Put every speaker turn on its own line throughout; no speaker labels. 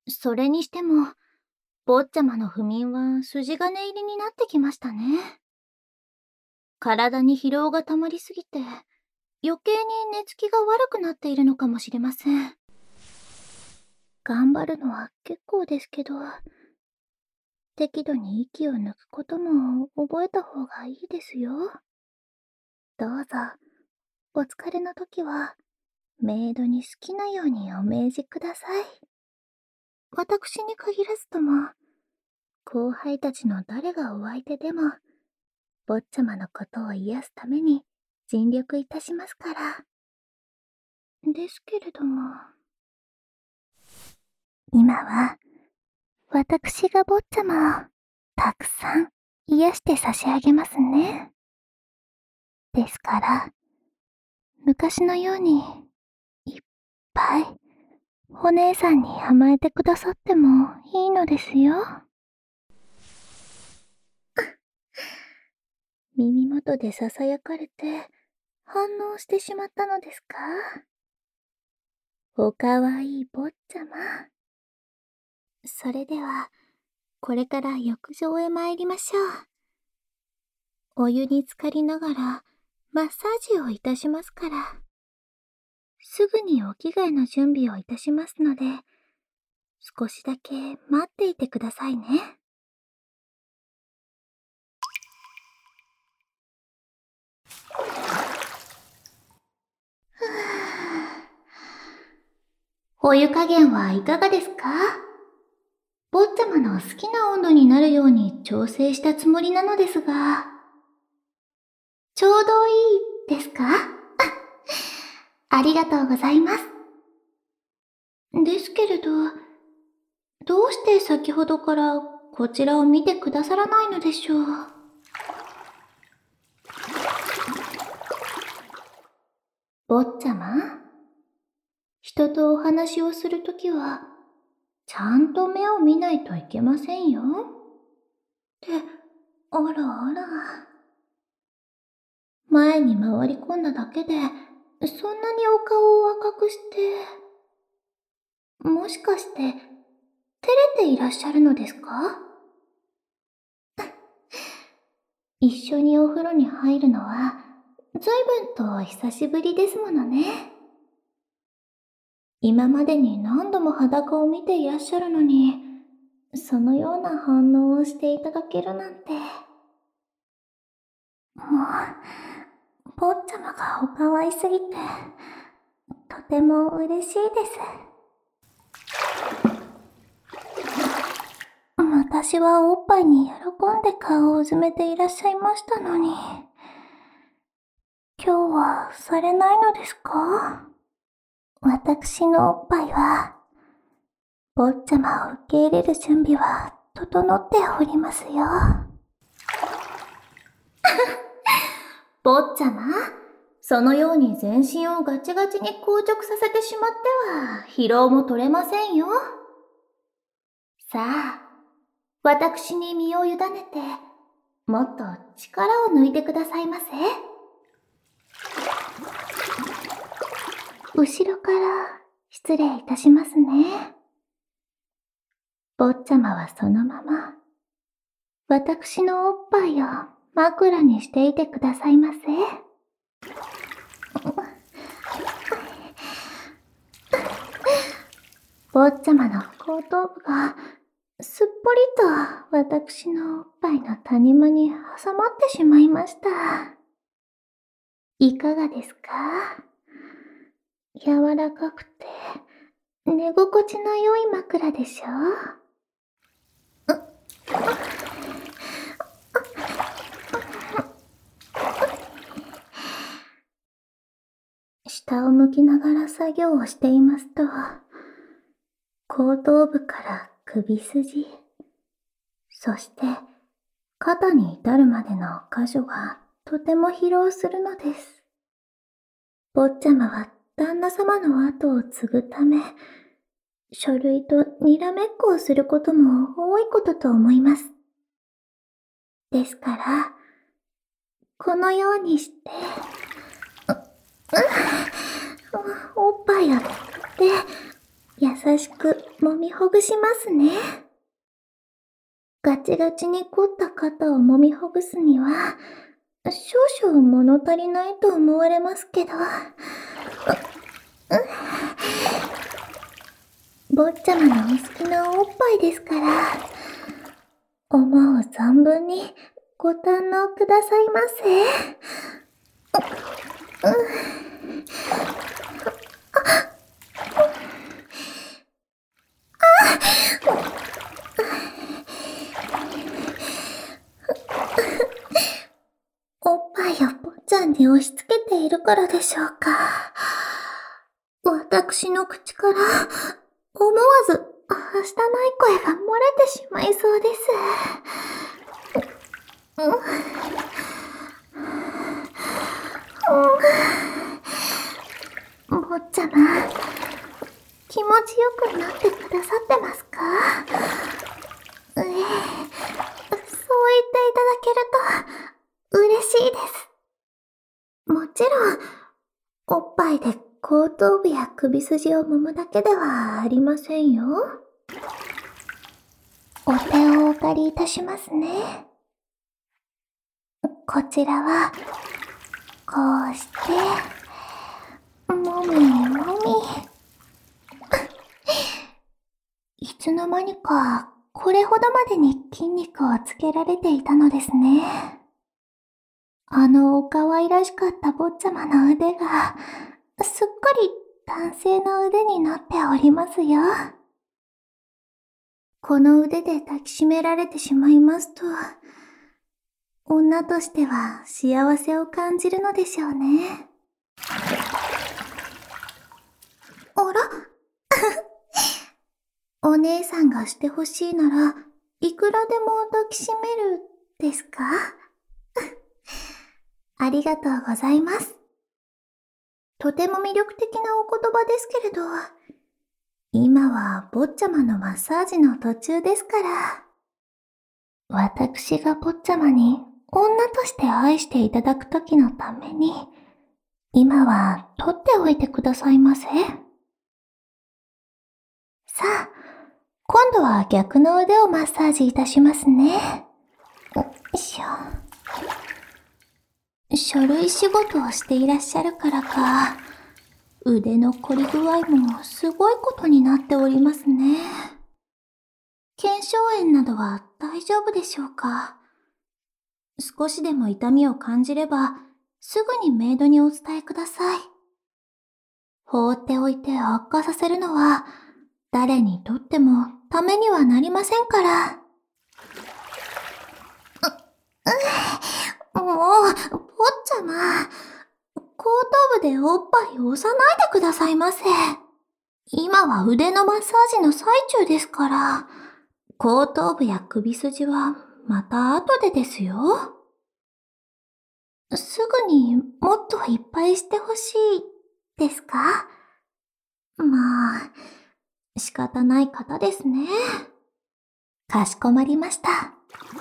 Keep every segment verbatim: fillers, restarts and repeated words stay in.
それにしても、坊ちゃまの不眠は筋金入りになってきましたね。体に疲労が溜まりすぎて、余計に寝つきが悪くなっているのかもしれません。頑張るのは結構ですけど、適度に息を抜くことも覚えた方がいいですよ。どうぞ、お疲れの時は、メイドに好きなようにお命じください。私に限らずとも、後輩たちの誰がお相手でも、坊ちゃまのことを癒すために尽力いたしますから。ですけれども。今は、私が坊ちゃまをたくさん癒して差し上げますね。ですから、昔のように、いっぱい、お姉さんに甘えてくださってもいいのですよ。耳元で囁かれて、反応してしまったのですか？おかわいい坊ちゃま。それでは、これから浴場へ参りましょう。お湯に浸かりながら、マッサージをいたしますから。すぐにお着替えの準備をいたしますので、少しだけ待っていてくださいね。ふぅ。お湯加減はいかがですか？坊ちゃまの好きな温度になるように調整したつもりなのですが、ちょうどいいですか？ありがとうございます。ですけれど、どうして先ほどからこちらを見てくださらないのでしょう。坊ちゃま、人とお話をするときは、ちゃんと目を見ないといけませんよ。って、あらあら。前に回り込んだだけで、そんなにお顔を赤くして、もしかして、照れていらっしゃるのですか？一緒にお風呂に入るのは、ずいぶんと久しぶりですものね。今までに何度も裸を見ていらっしゃるのに、そのような反応をしていただけるなんて。もう、坊ちゃまがお可愛すぎて、とても嬉しいです。私はおっぱいに喜んで顔をうずめていらっしゃいましたのに、今日はされないのですか？私のおっぱいは、坊ちゃまを受け入れる準備は整っておりますよ。坊ちゃま、そのように全身をガチガチに硬直させてしまっては疲労も取れませんよ。さあ、私に身を委ねて、もっと力を抜いてくださいませ。後ろから失礼いたしますね。坊ちゃまはそのまま、私のおっぱいを枕にしていてくださいませ。坊ちゃまの後頭部がすっぽりと私のおっぱいの谷間に挟まってしまいました。いかがですか？柔らかくて寝心地の良い枕でしょ？下を向きながら作業をしていますと、後頭部から首筋、そして肩に至るまでの箇所がとても疲労するのです。坊ちゃまは旦那様の後を継ぐため、書類とにらめっこをすることも多いことと思います。ですから、このようにして、う、う、おっぱいを作って、 優しく揉みほぐしますね。ガチガチに凝った肩を揉みほぐすには、少々物足りないと思われますけど、坊ちゃまのお好きなおっぱいですから、思う存分にご堪能くださいませ。おっぱいを坊ちゃんに押し付けているからでしょうか。私の口から思わずはしたない声が漏れてしまいそうです。坊ちゃま、気持ちよくなってくださってますか？ええ、そう言っていただけると嬉しいです。もちろん、おっぱいで後頭部や首筋を揉むだけではありませんよ。お手をお借りいたしますね。こちらは、こうして、もみもみ。いつの間にか、これほどまでに筋肉をつけられていたのですね。あのお可愛らしかった坊ちゃまの腕が、すっかり男性の腕になっておりますよ。この腕で抱きしめられてしまいますと、女としては幸せを感じるのでしょうね。あらお姉さんがしてほしいなら、いくらでも抱きしめる、ですか？ありがとうございます。とても魅力的なお言葉ですけれど、今は坊ちゃまのマッサージの途中ですから。私が坊ちゃまに女として愛していただくときのために、今は取っておいてくださいませ。さあ、今度は逆の腕をマッサージいたしますね。よいしょ。書類仕事をしていらっしゃるからか、腕の凝り具合もすごいことになっておりますね。腱鞘炎などは大丈夫でしょうか？少しでも痛みを感じれば、すぐにメイドにお伝えください。放っておいて悪化させるのは、誰にとってもためにはなりませんから。う、う、もう、坊ちゃま、後頭部でおっぱいを押さないでくださいませ。今は腕のマッサージの最中ですから、後頭部や首筋はまた後でですよ。すぐにもっといっぱいしてほしいですか？まあ、仕方ない方ですね。かしこまりました。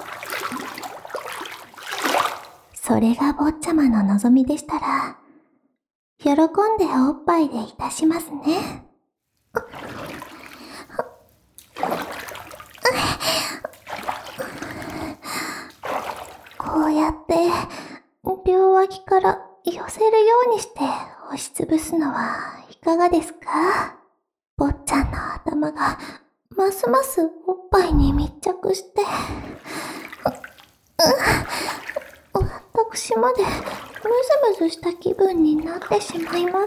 それが坊ちゃまの望みでしたら、喜んでおっぱいでいたしますね。こうやって、両脇から寄せるようにして押しつぶすのはいかがですか？坊ちゃんの頭がますますおっぱいに密着して、私までムズムズした気分になってしまいます。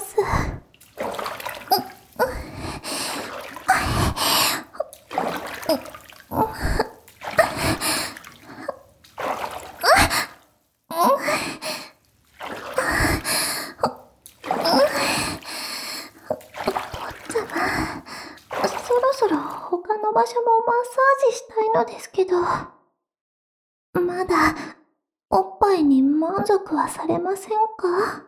そろそろ他の場所もマッサージしたいのですけど、まだおっぱいに満足はされませんか？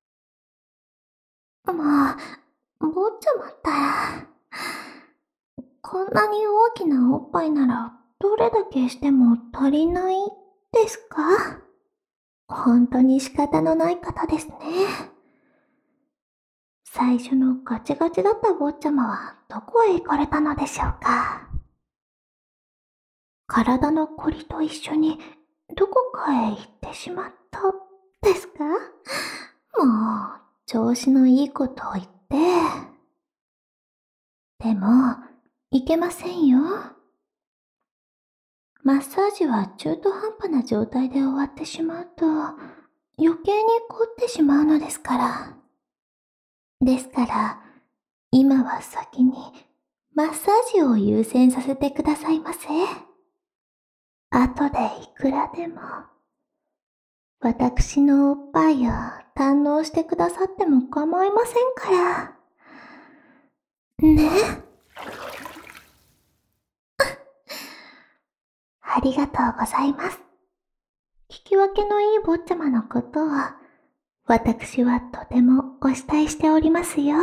まあ、坊ちゃまったら、こんなに大きなおっぱいならどれだけしても足りないですか？本当に仕方のない方ですね。 最初のガチガチだった坊ちゃまはどこへ行かれたのでしょうか。体のこりと一緒にどこかへ行ってしまったですか？もう、調子のいいことを言って。でも、いけませんよ。マッサージは中途半端な状態で終わってしまうと、余計に凝ってしまうのですから。ですから、今は先にマッサージを優先させてくださいませ。後でいくらでも、私のおっぱいを堪能してくださっても構いませんから。ね。ありがとうございます。聞き分けのいい坊ちゃまのことを、私はとてもお慕いしておりますよ。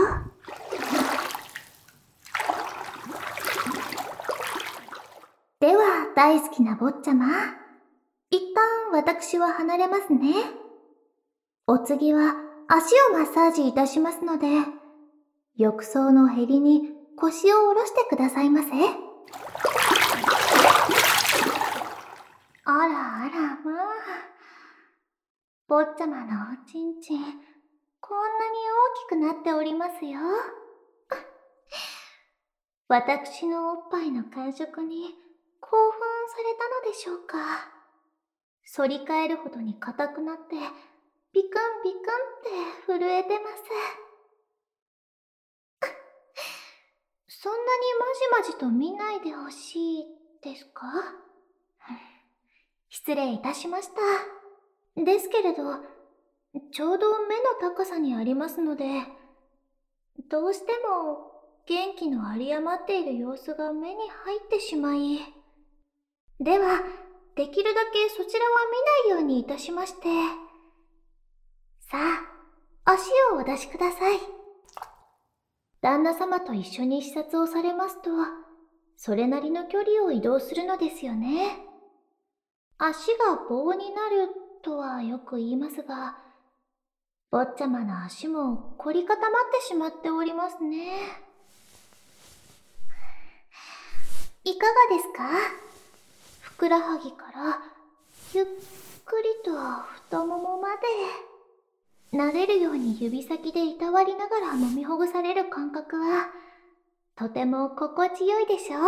では、大好きな坊ちゃま、一旦私は離れますね。お次は足をマッサージいたしますので、浴槽のへりに腰を下ろしてくださいませ。あらあらまあ。坊ちゃまのおちんちん、こんなに大きくなっておりますよ。私のおっぱいの感触に興奮されたのでしょうか。反り返るほどに硬くなって、ビクンビクンって震えてます。そんなにまじまじと見ないでほしいですか？失礼いたしました。ですけれど、ちょうど目の高さにありますので、どうしても元気の有り余っている様子が目に入ってしまい。では、できるだけそちらは見ないようにいたしまして。さあ、足をお出しください。旦那様と一緒に視察をされますと、それなりの距離を移動するのですよね。足が棒になるとはよく言いますが、坊ちゃまの足も凝り固まってしまっておりますね。いかがですか？ふくらはぎからゆっくりと太ももまで撫でるように指先でいたわりながら揉みほぐされる感覚はとても心地よいでしょう？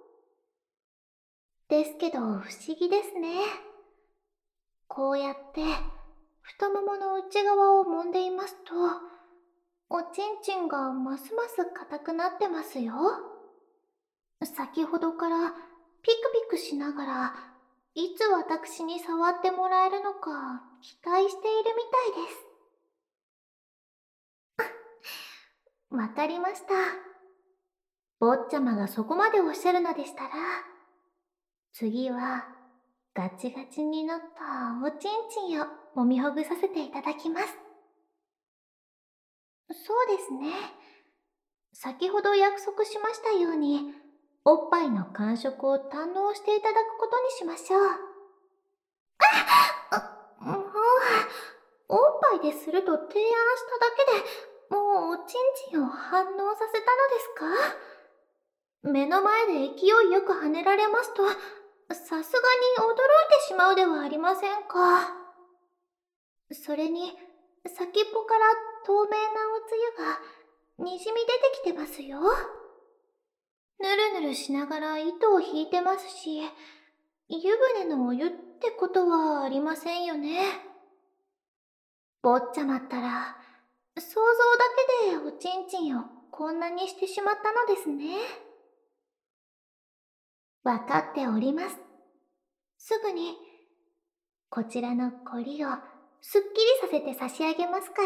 ですけど不思議ですね。こうやって太ももの内側を揉んでいますと、おちんちんがますます硬くなってますよ。先ほどからピクピクしながら、いつ私に触ってもらえるのか期待しているみたいです。わかりました。坊ちゃまがそこまでおっしゃるのでしたら、次はガチガチになったおちんちんを揉みほぐさせていただきます。そうですね。先ほど約束しましたように、おっぱいの感触を堪能していただくことにしましょう。あ、もう、おっぱいですると提案しただけで、もうおちんちんを反応させたのですか？目の前で勢いよく跳ねられますと、さすがに驚いてしまうではありませんか。それに、先っぽから透明なおつゆがにじみ出てきてますよ。ぬるぬるしながら糸を引いてますし、湯船のお湯ってことはありませんよね。坊ちゃまったら、想像だけでおちんちんをこんなにしてしまったのですね。わかっております。すぐに、こちらのこりをすっきりさせて差し上げますから。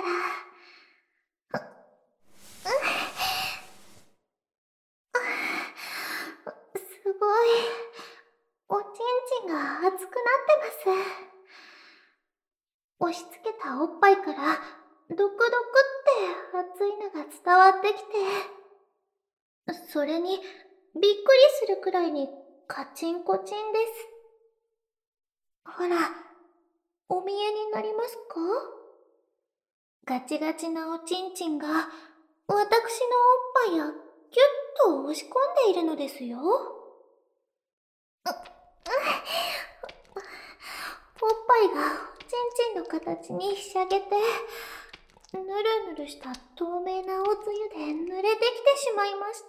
すごい。おちんちんが熱くなってます。押し付けたおっぱいからドクドクって熱いのが伝わってきて、それにびっくりするくらいにカチンコチンです。ほら、お見えになりますか？ガチガチなおちんちんが私のおっぱいをぎゅっと押し込んでいるのですよ。おっぱいがちんちんの形にひしゃげて、ぬるぬるした透明なおつゆで濡れてきてしまいました。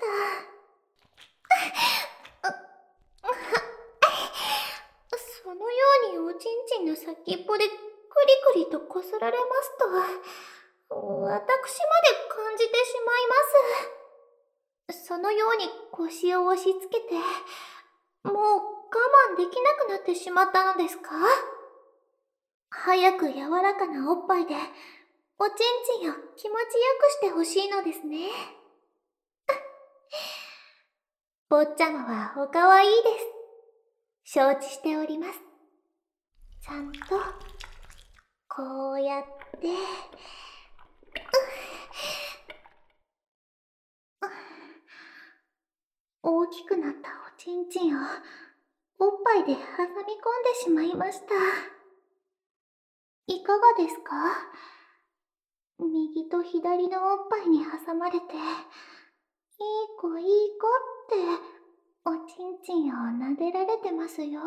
そのようにおちんちんの先っぽでクリクリとこすられますと、私まで感じてしまいます。そのように腰を押し付けて、もう我慢できなくなってしまったのですか？早く柔らかなおっぱいで、おちんちんを気持ちよくしてほしいのですね。坊ちゃまはおかわいいです。承知しております。ちゃんと、こうやって、大きくなったおちんちんをおっぱいで挟み込んでしまいました。いかがですか？右と左のおっぱいに挟まれて、いい子いい子っておちんちんを撫でられてますよ。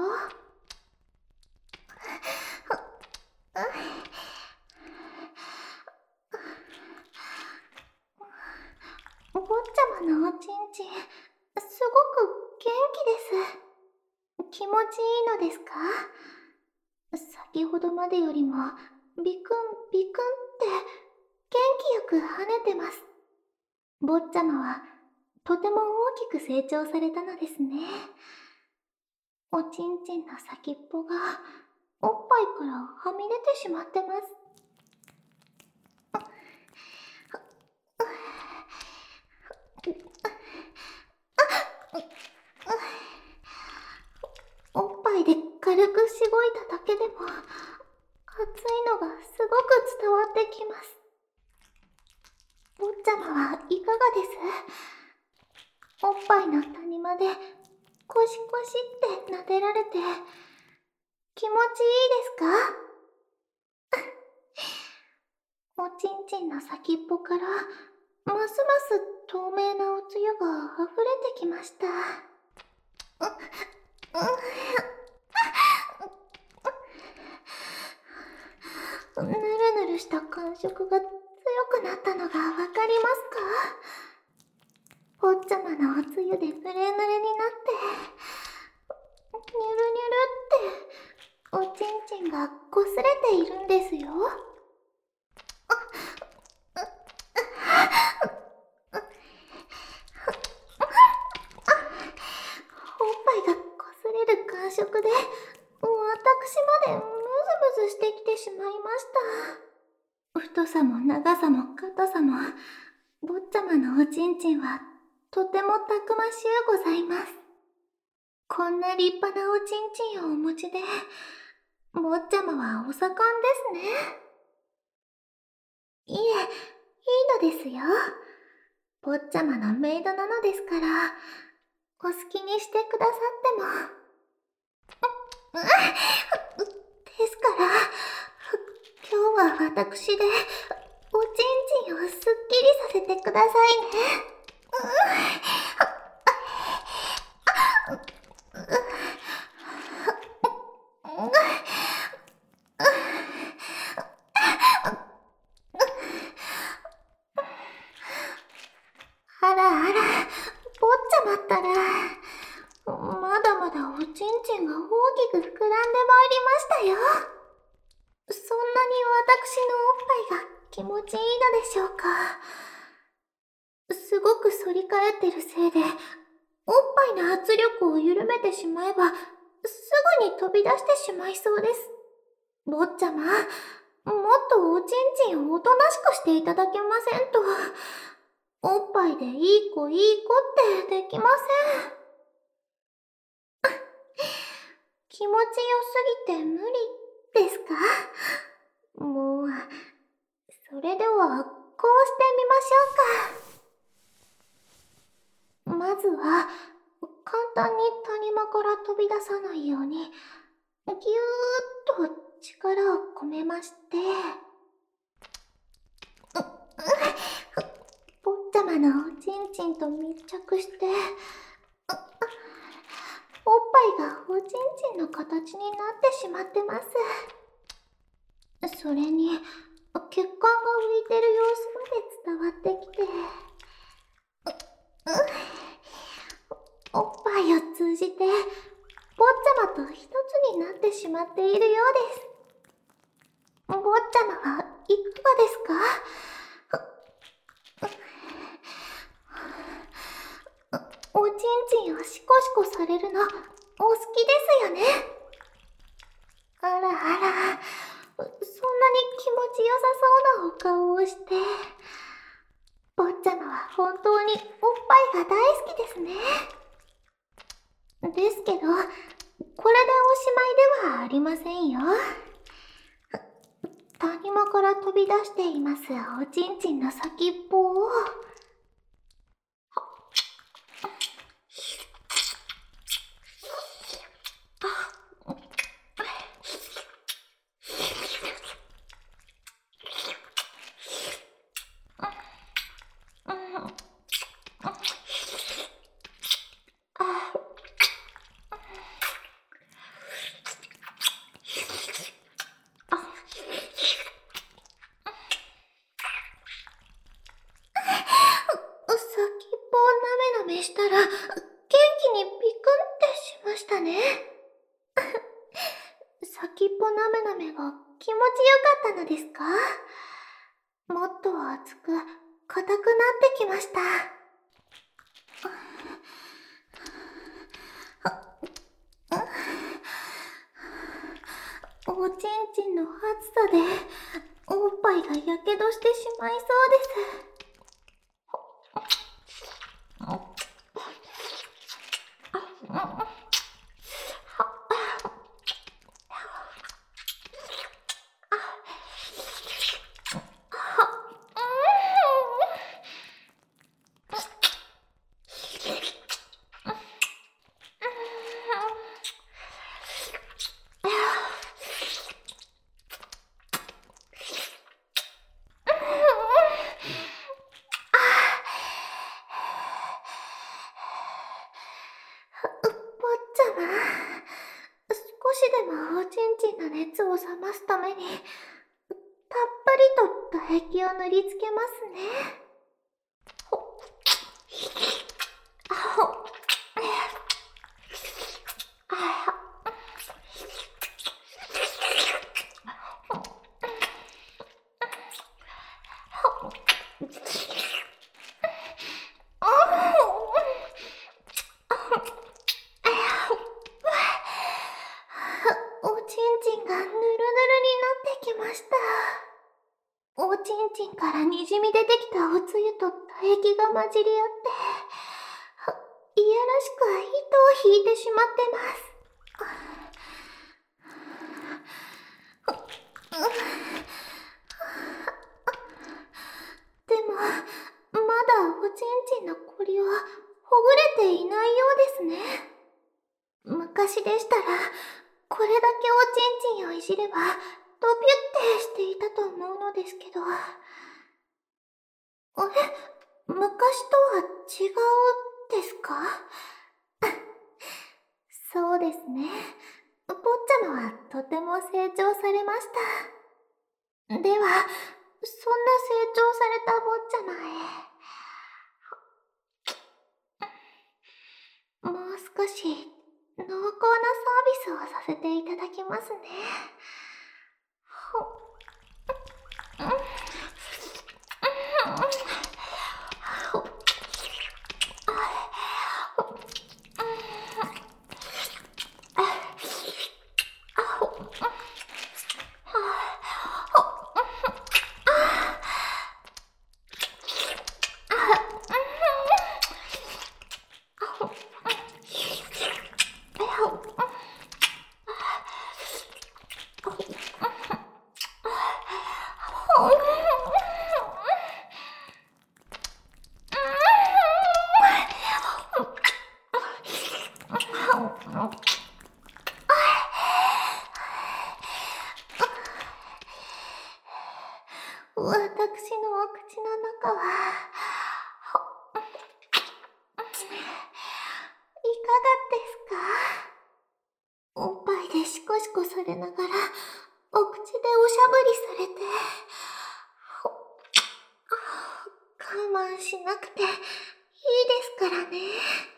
坊ちゃまのおちんちん、すごく元気です。気持ちいいのですか？先ほどまでよりもビクンビクンって元気よく跳ねてます。坊ちゃまはとても大きく成長されたのですね。おちんちんの先っぽがおっぱいからはみ出てしまってます。おっぱいで軽くしごいただけでも熱いのがすごく伝わってきます。坊ちゃまはいかがです？おっぱいの谷間でコシコシって撫でられて気持ちいいですか？おちんちんの先っぽからますます透明なおつゆが溢れてきました。ぬるぬるした感触が強くなったのがわかりますか？坊ちゃまのおつゆでぬれぬれになって、にゅるにゅるっておちんちんがこすれているんですよ。おっぱいがこすれる感触で、私までムズムズしてきてしまいました。太さも長さも硬さも、坊ちゃまのおちんちんはとてもたくましゅうございます。こんな立派なおちんちんをお持ちで、坊ちゃまはお盛んですね。いえ、いいのですよ。坊ちゃまのメイドなのですから、お好きにしてくださっても。ですから、今日は私でおちんちんをすっきりさせてくださいね。あらあら、坊ちゃまったら、まだまだおちんちんが大きく膨らんでまいりましたよ。そんなに私のおっぱいが気持ちいいのでしょうか。すごく反り返ってるせいで、おっぱいの圧力を緩めてしまえば、すぐに飛び出してしまいそうです。坊ちゃま、もっとおちんちんをおとなしくしていただけませんと。おっぱいでいい子いい子ってできません。気持ちよすぎて無理ですか？もう、それではこうしてみましょうか。まずは、簡単に谷間から飛び出さないように、ぎゅーっと力を込めまして、坊ちちゃまのおちんちんと密着して、おっぱいがおちんちんの形になってしまってます。それに、血管が浮いてる様子まで伝わってきて、う、う、おっぱいを通じて、坊ちゃまと一つになってしまっているようです。坊ちゃまはいかがですか？おちんちんをシコシコされるの、お好きですよね？あらあら、そんなに気持ちよさそうなお顔をして、坊ちゃまは本当におっぱいが大好きですね。ですけど、これでおしまいではありませんよ。谷間から飛び出していますおちんちんの先っぽを、したら、元気にピクンってしましたね。先っぽなめなめが気持ちよかったのですか？もっと熱く、硬くなってきました。おちんちんの熱さで、おっぱいがやけどしてしまいそうです。少しでもおちんちんの熱を冷ますために、たっぷりと唾液を塗りつけますね。ほっ。ほっ。おちんちんがぬるぬるになってきました。おちんちんからにじみ出てきたおつゆと唾液が混じり合って、いやらしく糸を引いてしまってます。でも、まだおちんちんのこりはほぐれていないようですね。昔でしたら、これだけおちんちんをいじれば、ドピュってしていたと思うのですけど。あれ？昔とは違うですか？そうですね。坊ちゃまはとても成長されました。では、そんな成長された坊ちゃまへ、もう少し濃厚なサービスをさせていただきますね。私のお口の中は、 ですか？おっぱいでシコシコされながら、お口でおしゃぶりされて、我慢しなくていいですからね。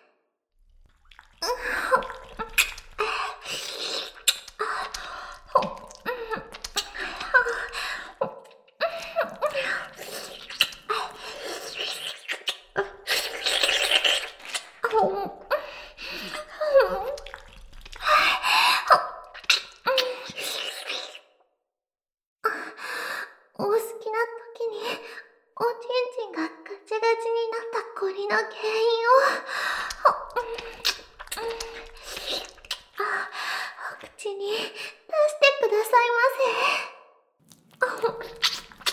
お好きな時におちんちんがガチガチになったコリの原因をお口に出してくださいませ。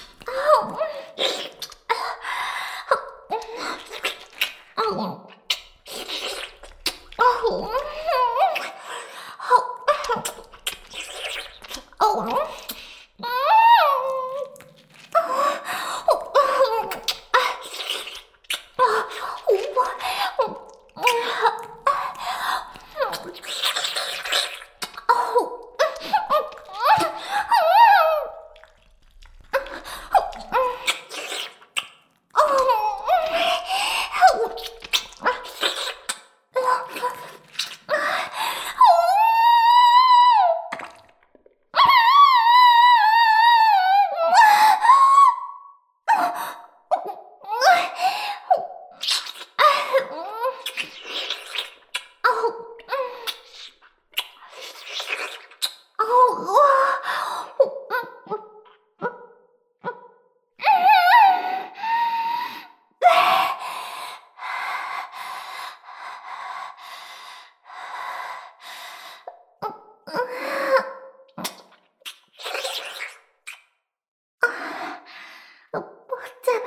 坊ちゃ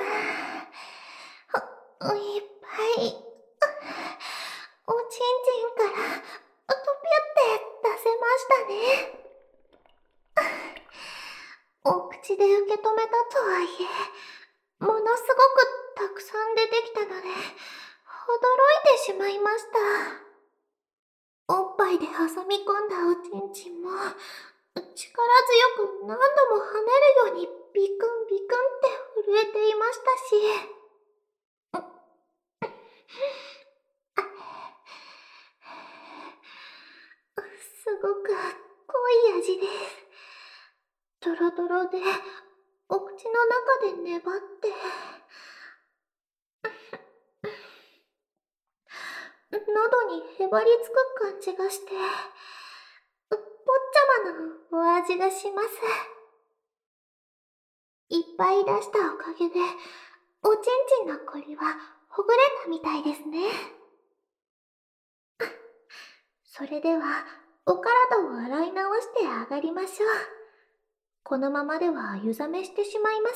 ま、いっぱい、おちんちんから、ぴゅって出せましたね。お口で受け止めたとはいえ、ものすごくたくさん出てきたので、驚いてしまいました。おっぱいで挟み込んだおちんちんも、力強く何度も跳ねるようにビクンビクンって震えていましたし、すごく濃い味です。ドロドロで、お口の中で粘って、喉にへばりつく感じがして、ぽっちゃまのお味がします。いっぱい出したおかげで、おちんちんのコリはほぐれたみたいですね。それでは、お体を洗い直して上がりましょう。このままでは湯冷めしてしまいます。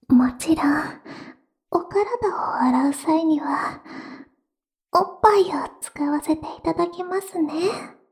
もちろん、お体を洗う際には、おっぱいを使わせていただきますね。